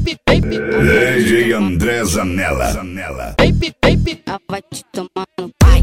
DJ André Zanella. Vai te tomar no pai.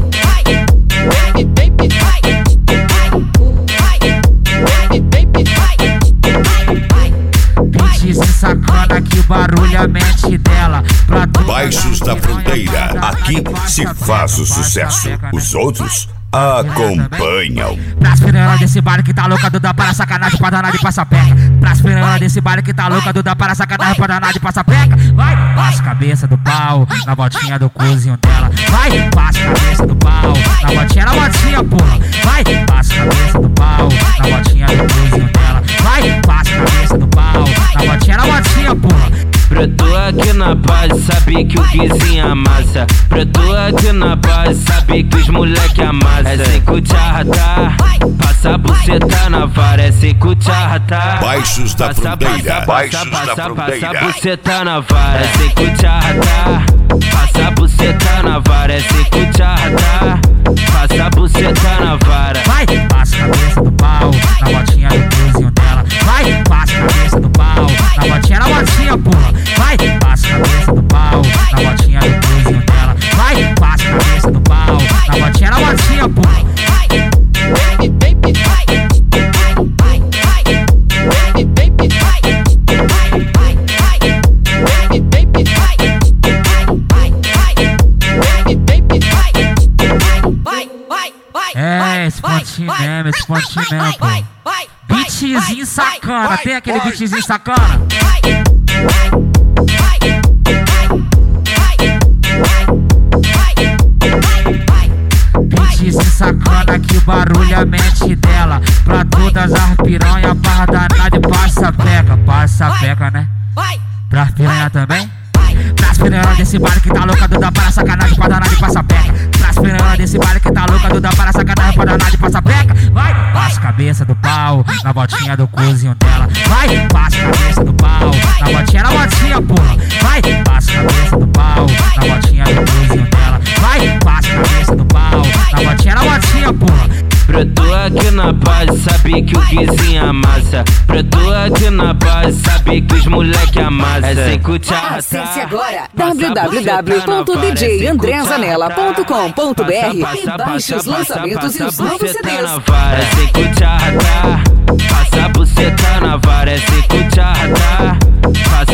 Bitch sacana que barulha a mente dela. Baixos da Fronteira, aqui se faz o sucesso. Os outros acompanham. Pras piranha desse baile que tá louca, Duda para sacanagem, pra danar de passapeca. Pras piranha desse baile que tá louca, Duda para sacanagem, pra danar de passapeca. Vai, passa a cabeça do pau, na botinha do cozinho dela. Vai, passa a cabeça do pau, na botinha, porra. Vai, passa a cabeça do pau, na botinha do cozinho dela. Vai, passa a cabeça do pau, na botinha, porra. Preto aqui na base, sabe que o Guizinho amassa. Preto aqui na base, sabe que os moleque amassa. É sem cucharratá, passa a buceta na vara. É sem cucharratá, Baixos da Fronteira. Baixos da passa a Fronteira. buceta na vara. É sem cucharratá, passa a buceta na vara. É sem cucharratá, passa a buceta na vara. Vai, passa a cabeça do pau, na botinha do cozinho dela. Vai, passa a cabeça do pau, na botinha, porra. Vai, passa a cabeça do pau, na botinha do cozinho dela. Vai, passa a cabeça do pau, na botinha, porra. É, esse pontinho mesmo, pô. Beatzinho sacana, tem aquele beatzinho sacana? Beatzinho sacana que barulha a mente dela. Pra todas as piranha, barra danada de passa-peca, né? Pra piranha também? Pras piranha desse baile que tá louca, Duda para sacanagem, pra danar de passapeca. Pras piranha desse baile que tá louca, Duda para sacanagem, pra danar de passapeca. Vai, passa a cabeça do pau, na botinha do cozinho dela. Vai, passa a cabeça do pau, na botinha, porra. Vai, passa a cabeça do pau, na botinha do cozinho dela. Vai, passa a cabeça do pau, na botinha, porra. Preto aqui na base, sabe que o Guizinho amassa. Preto aqui na base, sabe que os moleque amassa. É sem cucharratá. Acesse agora www.djandrezanella.com.br e baixe os lançamentos e os novos CDs. É sem cucharratá, passa a buceta na vara. É sem cucharratá, passa